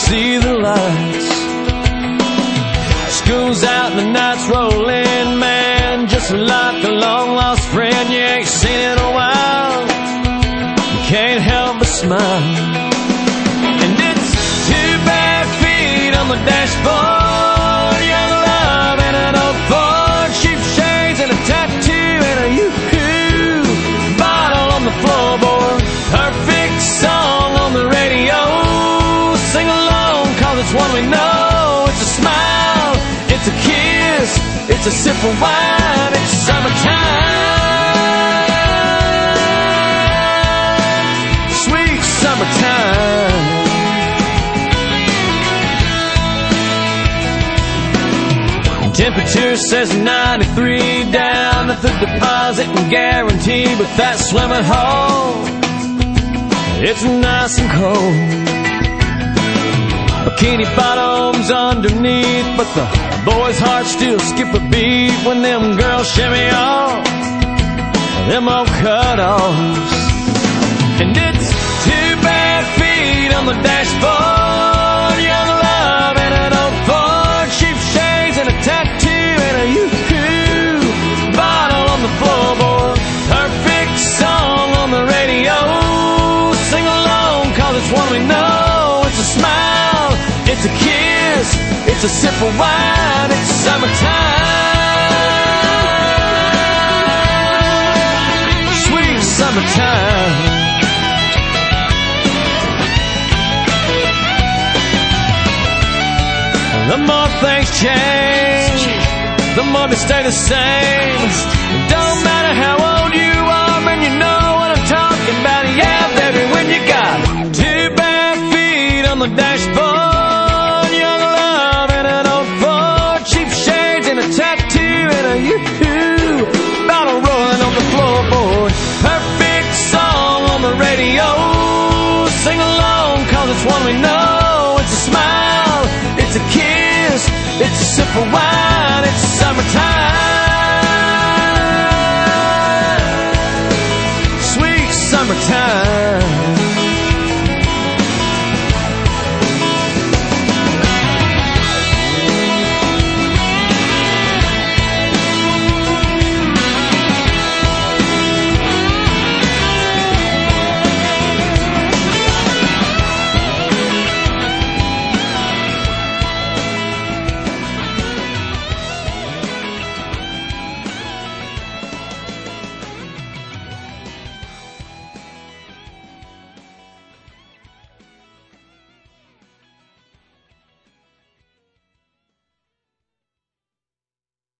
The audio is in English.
see the lights. School's out and the night's rolling, man, just like a long-lost friend you ain't seen in a while. You can't help but smile. And it's 2 bare feet on the dashboard, young love and an old Ford, cheap shades and a tattoo and a yoo-hoo bottle on the floorboard. Perfect song on the radio. Sing along, cause it's one we know. It's a smile, it's a kiss, it's a sip of wine. It's summertime, sweet summertime. Temperature says 93 down at the deposit and guarantee, but that swimming hole, it's nice and cold. Bikini bottoms underneath, but the boys' hearts still skip a beat when them girls shimmy off them old cut-offs. And it's 2 bare feet on the dashboard, young love and an old Ford, cheap shades and a tattoo and a yoo-hoo bottle on the floorboard. Perfect song on the radio. Sing along, cause it's one we know. It's a smile, it's a kiss, it's a sip of wine. It's summertime, sweet summertime. The more things change, the more they stay the same. Don't matter how old you are, man, you know what I'm talking about. Yeah, baby, when you got 2 bare feet on the dashboard, young love and an old Ford, cheap shades and a tattoo and a yoo-hoo bottle rolling on the floorboard. Perfect song on the radio. Sing along, cause it's one we know. It's a smile, it's a kiss, it's a sip of wine. It's summertime, sweet summertime.